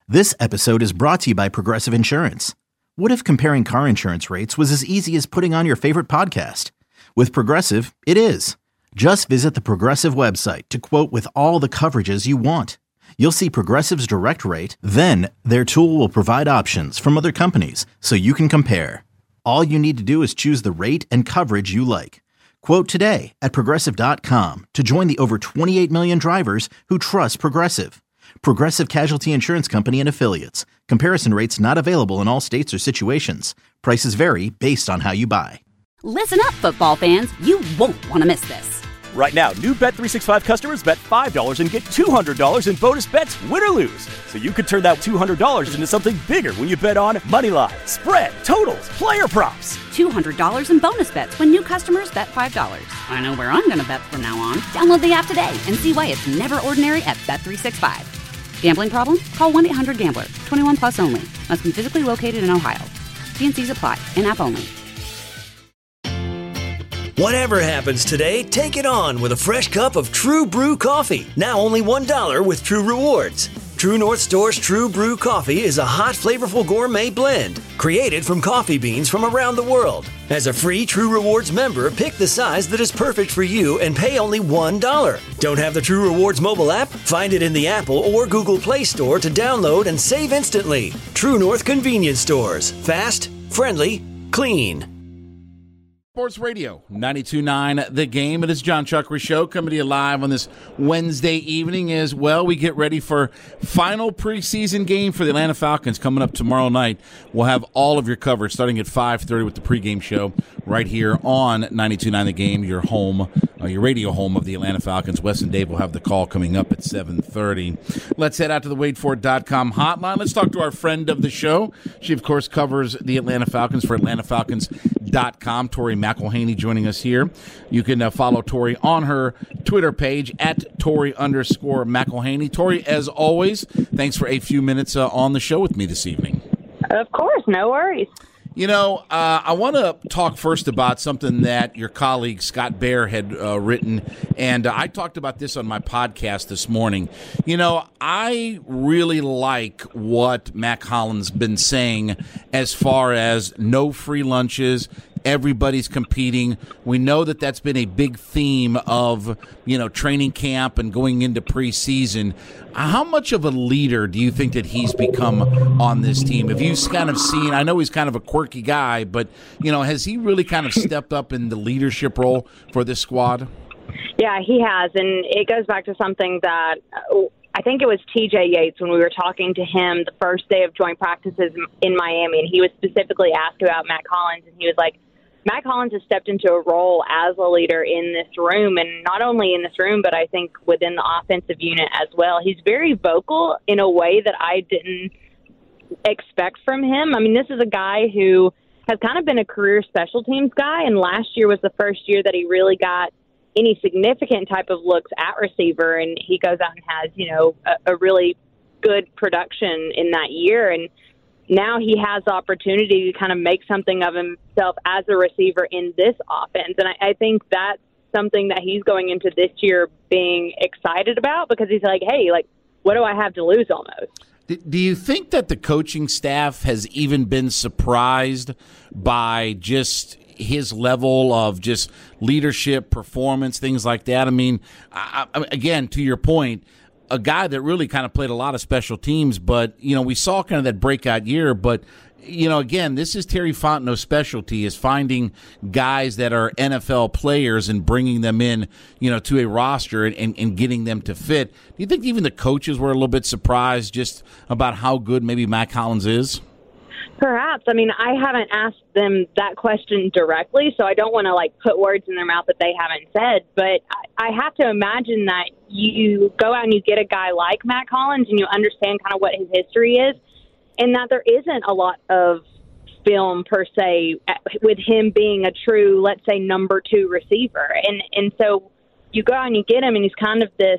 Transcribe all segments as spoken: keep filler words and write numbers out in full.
This episode is brought to you by Progressive Insurance. What if comparing car insurance rates was as easy as putting on your favorite podcast? With Progressive, it is. Just visit the Progressive website to quote with all the coverages you want. You'll see Progressive's direct rate, then their tool will provide options from other companies so you can compare. All you need to do is choose the rate and coverage you like. Quote today at progressive dot com to join the over twenty-eight million drivers who trust Progressive. Progressive Casualty Insurance Company and Affiliates. Comparison rates not available in all states or situations. Prices vary based on how you buy. Listen up, football fans. You won't want to miss this. Right now, new Bet three sixty-five customers bet five dollars and get two hundred dollars in bonus bets, win or lose. So you could turn that two hundred dollars into something bigger when you bet on money line, spread, totals, player props. two hundred dollars in bonus bets when new customers bet five dollars. I know where I'm going to bet from now on. Download the app today and see why it's never ordinary at Bet three sixty-five. Gambling problem? Call one eight hundred gambler. twenty-one plus only. Must be physically located in Ohio. T and C's apply. In-app only. Whatever happens today, take it on with a fresh cup of True Brew coffee. Now only one dollar with True Rewards. True North Store's True Brew coffee is a hot, flavorful gourmet blend created from coffee beans from around the world. As a free True Rewards member, pick the size that is perfect for you and pay only one dollar. Don't have the True Rewards mobile app? Find it in the Apple or Google Play Store to download and save instantly. True North Convenience Stores. Fast, friendly, clean. Sports Radio, ninety-two point nine The Game. It is John Chuckery Show coming to you live on this Wednesday evening as well. We get ready for final preseason game for the Atlanta Falcons coming up tomorrow night. We'll have all of your coverage starting at five thirty with the pregame show right here on ninety-two point nine The Game, your home, uh, your radio home of the Atlanta Falcons. Wes and Dave will have the call coming up at seven thirty. Let's head out to the wait for it dot com hotline. Let's talk to our friend of the show. She, of course, covers the Atlanta Falcons for Atlanta Falcons dot com. Tori McElhaney joining us here. You can uh, follow Tori on her Twitter page at Tori underscore McElhaney. Tori, as always, thanks for a few minutes uh, on the show with me this evening. Of course, no worries. You know, uh, I want to talk first about something that your colleague Scott Bair had uh, written, and uh, I talked about this on my podcast this morning. You know, I really like what Mack Hollins been saying as far as no free lunches. Everybody's competing. We know that that's been a big theme of, you know, training camp and going into preseason. How much of a leader do you think that he's become on this team? Have you kind of seen, I know he's kind of a quirky guy, but, you know, has he really kind of stepped up in the leadership role for this squad? Yeah, he has, and it goes back to something that uh, I think it was T J Yates when we were talking to him the first day of joint practices in Miami, and he was specifically asked about Mack Hollins, and he was like, Mack Hollins has stepped into a role as a leader in this room, and not only in this room, but I think within the offensive unit as well. He's very vocal in a way that I didn't expect from him. I mean, this is a guy who has kind of been a career special teams guy, and last year was the first year that he really got any significant type of looks at receiver, and he goes out and has, you know, a, a really good production in that year, and now he has the opportunity to kind of make something of himself as a receiver in this offense. And I, I think that's something that he's going into this year being excited about, because he's like, hey, like, what do I have to lose almost? Do you think that the coaching staff has even been surprised by just his level of just leadership, performance, things like that? I mean, I, I, again, to your point, a guy that really kind of played a lot of special teams, but, you know, we saw kind of that breakout year. But, you know, again, this is Terry Fontenot's specialty, is finding guys that are N F L players and bringing them in, you know, to a roster and, and, and getting them to fit. Do you think even the coaches were a little bit surprised just about how good maybe Mack Hollins is? Perhaps. I mean, I haven't asked them that question directly, so I don't want to, like, put words in their mouth that they haven't said. But I, I have to imagine that you go out and you get a guy like Mack Hollins and you understand kind of what his history is, and that there isn't a lot of film, per se, with him being a true, let's say, number two receiver. And, and so you go out and you get him, and he's kind of this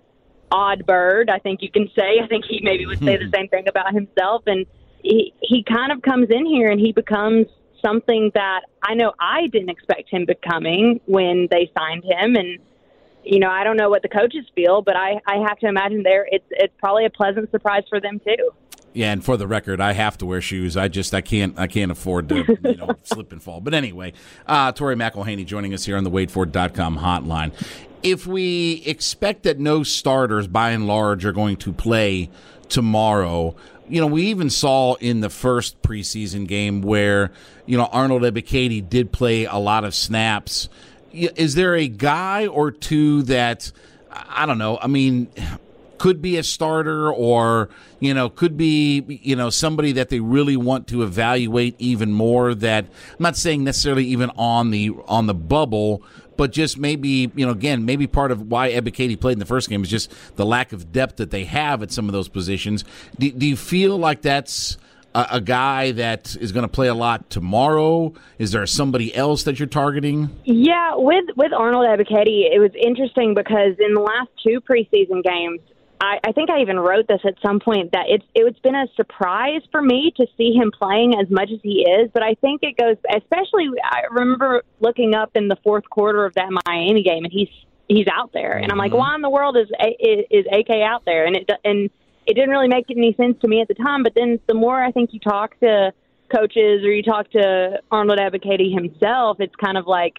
odd bird, I think you can say. I think he maybe would say the same thing about himself. And He, he kind of comes in here and he becomes something that I know I didn't expect him becoming when they signed him. And, you know, I don't know what the coaches feel, but I, I have to imagine there it's it's probably a pleasant surprise for them too. Yeah, and for the record, I have to wear shoes. I just I can't I can't afford to you know slip and fall. But anyway, uh, Tori McElhaney joining us here on the Wade Ford dot com hotline. If we expect that no starters, by and large, are going to play tomorrow, you know, we even saw in the first preseason game where you know Arnold Ebiketie did play a lot of snaps. Is there a guy or two that I don't know? I mean, could be a starter, or you know, could be you know somebody that they really want to evaluate even more. That I'm not saying necessarily even on the on the bubble, but just maybe you know again maybe part of why Ebiketie played in the first game is just the lack of depth that they have at some of those positions. Do, do you feel like that's a, a guy that is going to play a lot tomorrow? Is there somebody else that you're targeting? Yeah, with with Arnold Ebiketie, it was interesting because in the last two preseason games, I, I think I even wrote this at some point that it's it's been a surprise for me to see him playing as much as he is. But I think it goes, especially I remember looking up in the fourth quarter of that Miami game, and he's he's out there, and I'm like, why in the world is is, is A K out there? And it and it didn't really make any sense to me at the time. But then the more I think you talk to coaches or you talk to Arnold Ebiketie himself, it's kind of like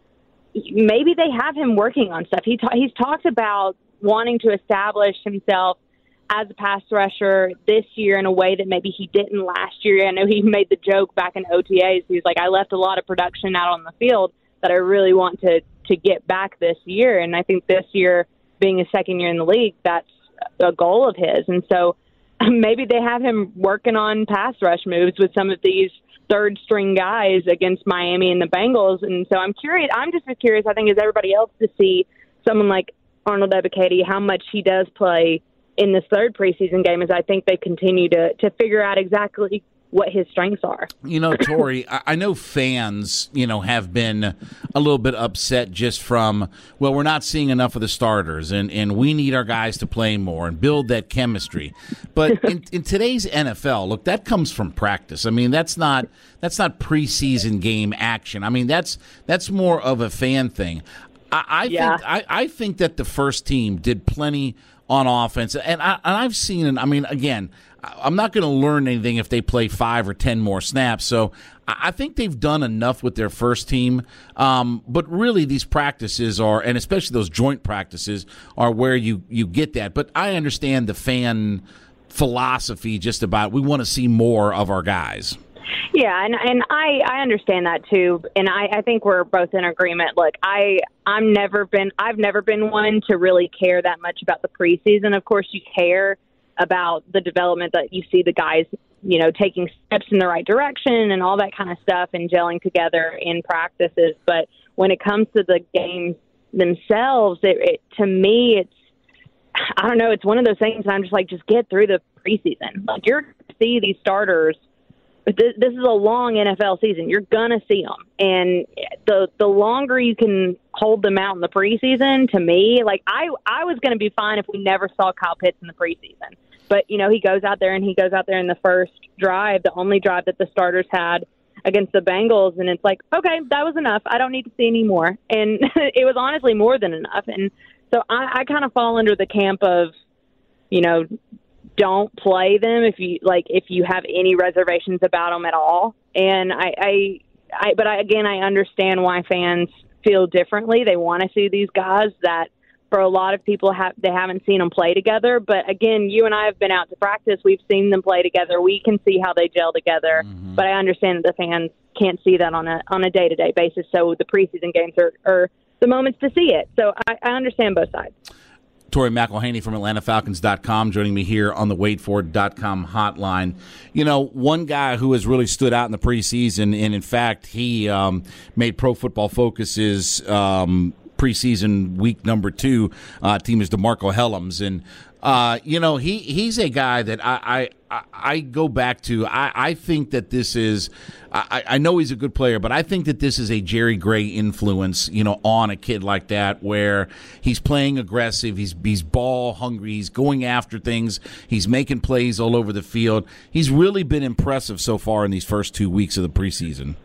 maybe they have him working on stuff. He ta- he's talked about wanting to establish himself as a pass rusher this year in a way that maybe he didn't last year. I know he made the joke back in O T As. He's like, I left a lot of production out on the field that I really want to, to get back this year. And I think this year, being a second year in the league, that's a goal of his. And so maybe they have him working on pass rush moves with some of these third string guys against Miami and the Bengals. And so I'm curious. I'm just as curious, I think, as everybody else to see someone like Arnold Ebiketie, how much he does play in this third preseason game, as I think they continue to, to figure out exactly what his strengths are. You know, Tori, I know fans, you know, have been a little bit upset just from, well, we're not seeing enough of the starters, and, and we need our guys to play more and build that chemistry. But in, in today's N F L, look, that comes from practice. I mean, that's not that's not preseason game action. I mean, that's that's more of a fan thing. I, I yeah. think I, I think that the first team did plenty on offense, and, I, and I've seen it. I mean, again, I'm not going to learn anything if they play five or ten more snaps. So I think they've done enough with their first team. Um, but really, these practices are, and especially those joint practices, are where you you get that. But I understand the fan philosophy just about we want to see more of our guys. Yeah, and and I, I understand that too, and I, I think we're both in agreement. Look, I I'm never been I've never been one to really care that much about the preseason. Of course, you care about the development that you see the guys, you know, taking steps in the right direction and all that kind of stuff and gelling together in practices. But when it comes to the games themselves, it, it to me, it's I don't know. It's one of those things. I'm just like, just get through the preseason. Like you're going to see these starters. But this, this is a long N F L season. You're going to see them. And the the longer you can hold them out in the preseason, to me, like I, I was going to be fine if we never saw Kyle Pitts in the preseason. But, you know, he goes out there and he goes out there in the first drive, the only drive that the starters had against the Bengals. And it's like, okay, that was enough. I don't need to see any more. And it was honestly more than enough. And so I, I kind of fall under the camp of, you know, don't play them if you like if you have any reservations about them at all. And I, I, I but I, again, I understand why fans feel differently. They want to see these guys that, for a lot of people, have they haven't seen them play together. But again, you and I have been out to practice. We've seen them play together. We can see how they gel together. Mm-hmm. But I understand that the fans can't see that on a on a day to day basis. So the preseason games are, are the moments to see it. So I, I understand both sides. Tori McElhaney from Atlanta Falcons dot com joining me here on the Wade Ford dot com hotline. You know, one guy who has really stood out in the preseason, and in fact, he um, made Pro Football Focus's um, preseason week number two uh, team is DeMarco Hellams. And, uh, you know, he, he's a guy that I, I, I go back to. I, I think that this is I, I know he's a good player, but I think that this is a Jerry Gray influence, you know, on a kid like that, where he's playing aggressive, he's he's ball hungry, he's going after things, he's making plays all over the field. He's really been impressive so far in these first two weeks of the preseason.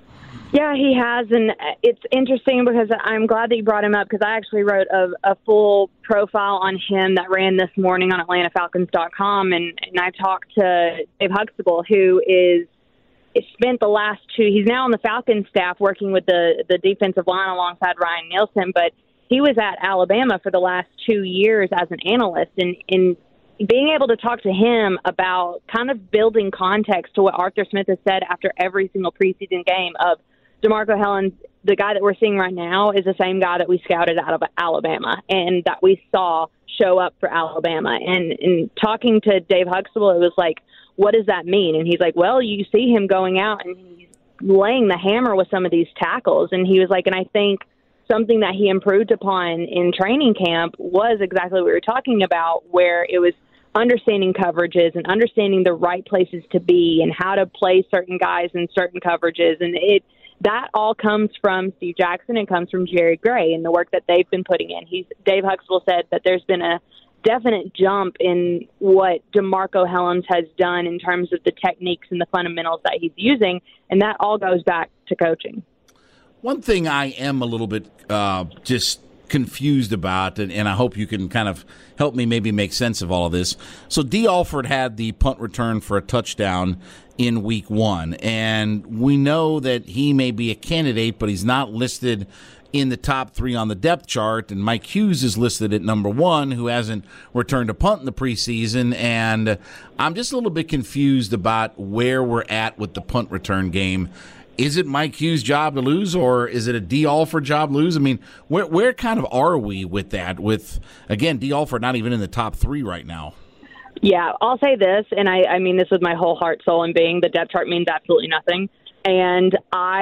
Yeah, he has, and it's interesting because I'm glad that you brought him up because I actually wrote a, a full profile on him that ran this morning on Atlanta Falcons dot com, and, and I talked to Dave Huxtable, who is spent the last two. He's now on the Falcons staff working with the the defensive line alongside Ryan Nielsen, but he was at Alabama for the last two years as an analyst, and in being able to talk to him about kind of building context to what Arthur Smith has said after every single preseason game of DeMarco Hellens, the guy that we're seeing right now, is the same guy that we scouted out of Alabama and that we saw show up for Alabama. And, and talking to Dave Huxtable, it was like, what does that mean? And he's like, well, you see him going out and he's laying the hammer with some of these tackles. And he was like, and I think something that he improved upon in training camp was exactly what we were talking about, where it was understanding coverages and understanding the right places to be and how to play certain guys in certain coverages. And it, that all comes from Steve Jackson and comes from Jared Gray and the work that they've been putting in. He's Dave Huxtable said that there's been a definite jump in what DeMarco Hellens has done in terms of the techniques and the fundamentals that he's using, and that all goes back to coaching. One thing I am a little bit uh, just confused about, and, and I hope you can kind of help me maybe make sense of all of this. So Dee Alford had the punt return for a touchdown in week one, and we know that he may be a candidate, but he's not listed in the top three on the depth chart, and Mike Hughes is listed at number one, who hasn't returned a punt in the preseason, and I'm just a little bit confused about where we're at with the punt return game. Is it Mike Hughes' job to lose, or is it a Dee Alford job to lose? I mean, where where kind of are we with that? With, again, Dee Alford not even in the top three right now. Yeah, I'll say this, and I, I mean this with my whole heart, soul, and being. The depth chart means absolutely nothing. And I,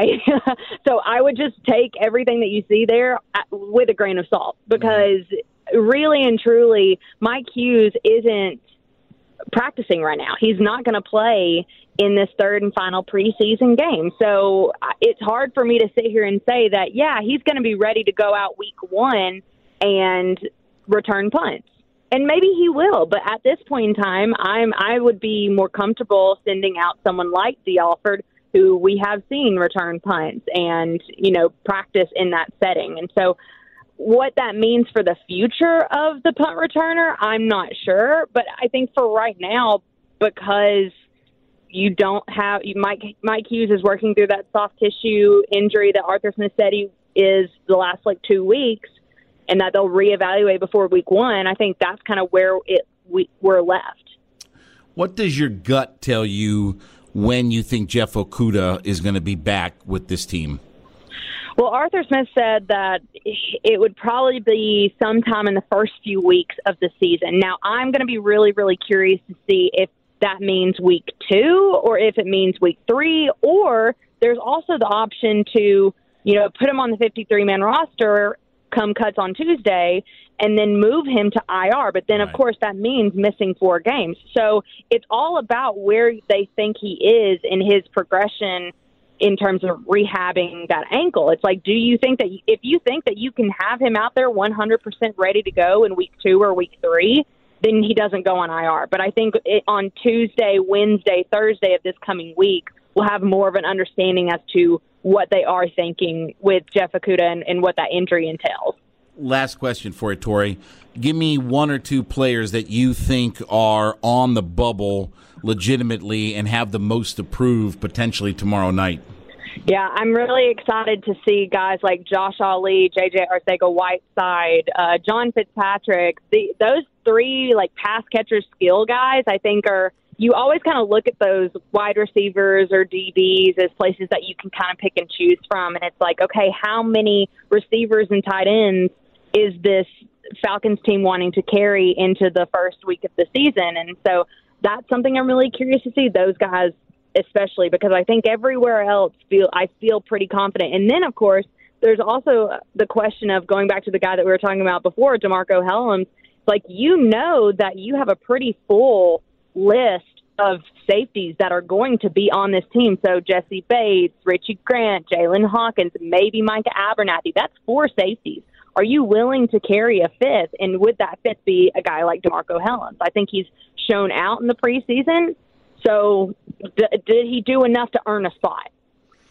so I would just take everything that you see there with a grain of salt, because really and truly, Mike Hughes isn't practicing right now. He's not going to play in this third and final preseason game. So it's hard for me to sit here and say that, yeah, he's going to be ready to go out week one and return punts. And maybe he will, but at this point in time, I'm I would be more comfortable sending out someone like Dee Alford, who we have seen return punts and, you know, practice in that setting. And so what that means for the future of the punt returner, I'm not sure. But I think for right now, because you don't have – Mike Mike Hughes is working through that soft tissue injury that Arthur Smith said he is the last, like, two weeks, and that they'll reevaluate before week one, I think that's kind of where it we, we're left. What does your gut tell you when you think Jeff Okudah is going to be back with this team? Well, Arthur Smith said that it would probably be sometime in the first few weeks of the season. Now, I'm going to be really, really curious to see if that means week two or if it means week three, or there's also the option to, you know, put him on the fifty-three man roster come cuts on Tuesday and then move him to I R. But then, of Right. course, that means missing four games. So it's all about where they think he is in his progression in terms of rehabbing that ankle. It's like, do you think that if you think that you can have him out there one hundred percent ready to go in week two or week three, then he doesn't go on I R. But I think it, on Tuesday, Wednesday, Thursday of this coming week, we'll have more of an understanding as to what they are thinking with Jeff Okudah and, and what that injury entails. Last question for you, Tori. Give me one or two players that you think are on the bubble legitimately and have the most to prove potentially tomorrow night. Yeah, I'm really excited to see guys like Josh Ali, J J Arcega-Whiteside, uh, John Fitzpatrick. The, those three like pass catcher skill guys, I think are – you always kind of look at those wide receivers or D Bs as places that you can kind of pick and choose from. And it's like, okay, how many receivers and tight ends is this Falcons team wanting to carry into the first week of the season? And so that's something I'm really curious to see, those guys especially, because I think everywhere else feel I feel pretty confident. And then, of course, there's also the question of going back to the guy that we were talking about before, DeMarco Hellens. Like, you know that you have a pretty full list of safeties that are going to be on this team. So Jesse Bates, Richie Grant, Jalen Hawkins, maybe Micah Abernathy. That's four safeties. Are you willing to carry a fifth? And would that fifth be a guy like DeMarco Hellens? I think he's shown out in the preseason. So d- did he do enough to earn a spot?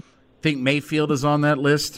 think Mayfield is on that list?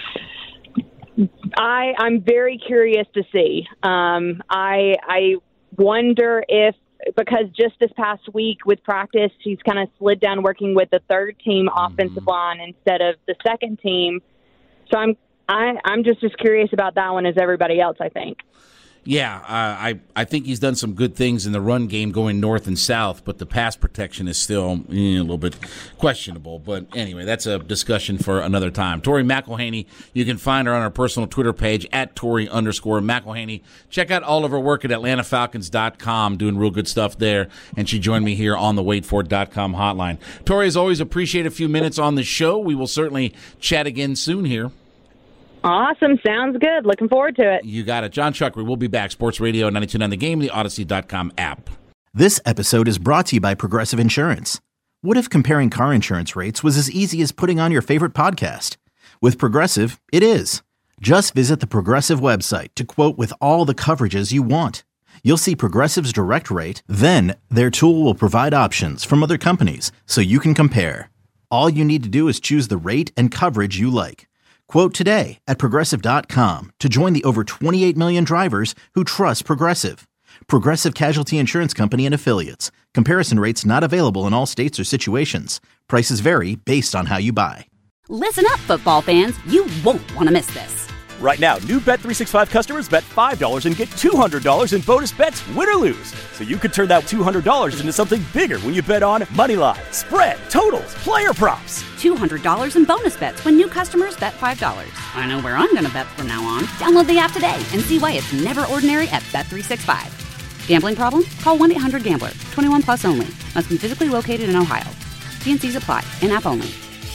I, I'm very curious to see. Um, I, I wonder if, because just this past week with practice, he's kind of slid down working with the third team offensive mm-hmm. line instead of the second team. So I'm I, I'm just as curious about that one as everybody else, I think. Yeah, uh, I, I think he's done some good things in the run game going north and south, but the pass protection is still eh, a little bit questionable. But anyway, that's a discussion for another time. Tori McElhaney, you can find her on our personal Twitter page, at Tori underscore McElhaney. Check out all of her work at Atlanta Falcons dot com, doing real good stuff there. And she joined me here on the wait for it dot com hotline. Tori, as always, appreciate a few minutes on the show. We will certainly chat again soon here. Awesome. Sounds good. Looking forward to it. You got it. John Chuckery will be back. Sports Radio ninety-two point nine The Game, the Odyssey dot com app. This episode is brought to you by Progressive Insurance. What if comparing car insurance rates was as easy as putting on your favorite podcast? With Progressive, it is. Just visit the Progressive website to quote with all the coverages you want. You'll see Progressive's direct rate, then their tool will provide options from other companies so you can compare. All you need to do is choose the rate and coverage you like. Quote today at Progressive dot com to join the over twenty-eight million drivers who trust Progressive. Progressive Casualty Insurance Company and Affiliates. Comparison rates not available in all states or situations. Prices vary based on how you buy. Listen up, football fans. You won't want to miss this. Right now, new Bet three sixty-five customers bet five dollars and get two hundred dollars in bonus bets, win or lose. So you could turn that two hundred dollars into something bigger when you bet on money line, spread, totals, player props. two hundred dollars in bonus bets when new customers bet five dollars. I know where I'm going to bet from now on. Download the app today and see why it's never ordinary at Bet three sixty-five. Gambling problem? Call one eight hundred gambler. twenty-one plus only. Must be physically located in Ohio. T and C's apply. In-app only.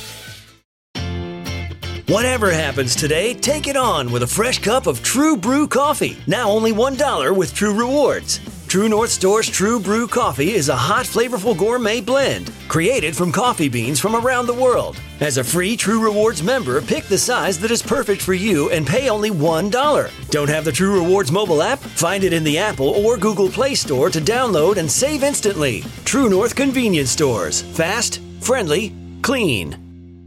Whatever happens today, take it on with a fresh cup of True Brew coffee. Now only one dollar with True Rewards. True North Store's True Brew coffee is a hot, flavorful gourmet blend created from coffee beans from around the world. As a free True Rewards member, pick the size that is perfect for you and pay only one dollar. Don't have the True Rewards mobile app? Find it in the Apple or Google Play Store to download and save instantly. True North Convenience Stores. Fast, friendly, clean.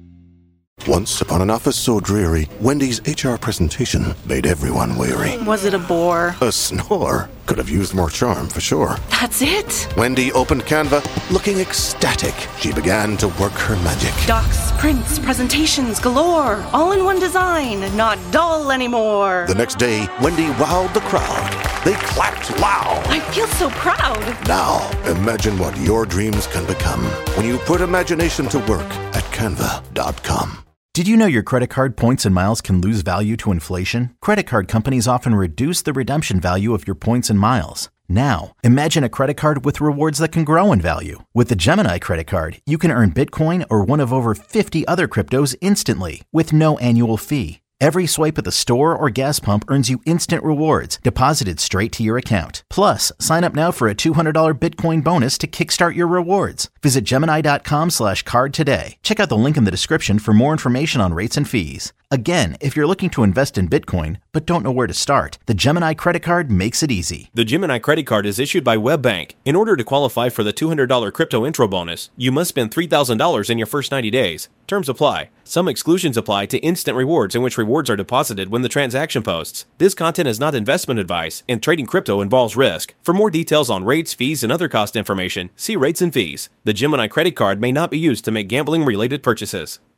Once upon an office so dreary, Wendy's H R presentation made everyone weary. Was it a bore? A snore. Could have used more charm, for sure. That's it? Wendy opened Canva, looking ecstatic. She began to work her magic. Docs, prints, presentations galore. All in one design, not dull anymore. The next day, Wendy wowed the crowd. They clapped loud. I feel so proud. Now, imagine what your dreams can become when you put imagination to work at canva dot com. Did you know your credit card points and miles can lose value to inflation? Credit card companies often reduce the redemption value of your points and miles. Now, imagine a credit card with rewards that can grow in value. With the Gemini credit card, you can earn Bitcoin or one of over fifty other cryptos instantly with no annual fee. Every swipe at the store or gas pump earns you instant rewards deposited straight to your account. Plus, sign up now for a two hundred dollars Bitcoin bonus to kickstart your rewards. Visit Gemini dot com slash card today. Check out the link in the description for more information on rates and fees. Again, if you're looking to invest in Bitcoin but don't know where to start, the Gemini credit card makes it easy. The Gemini credit card is issued by WebBank. In order to qualify for the two hundred dollars crypto intro bonus, you must spend three thousand dollars in your first ninety days. Terms apply. Some exclusions apply to instant rewards, in which rewards are deposited when the transaction posts. This content is not investment advice, and trading crypto involves risk. For more details on rates, fees, and other cost information, see rates and fees. The Gemini credit card may not be used to make gambling-related purchases.